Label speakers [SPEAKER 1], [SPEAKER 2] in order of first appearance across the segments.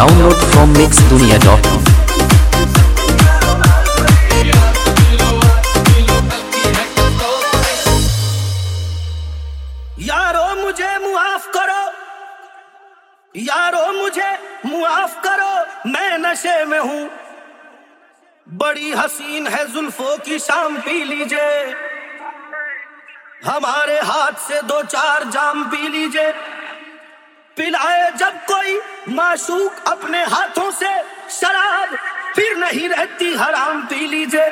[SPEAKER 1] Download from mixdunia.com।
[SPEAKER 2] यारो मुझे मुआफ करो, यारो मुझे मुआफ करो, मैं नशे में हूँ। बड़ी हसीन है जुल्फों की शाम, पी लीजिए हमारे हाथ से 2-4 जाम पी लीजिए। पिलाए जब कोई माशूक अपने हाथों से शराब, फिर नहीं रहती हराम, पी लीजिए।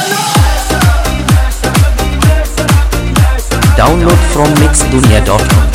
[SPEAKER 1] Download from mixdunia.com।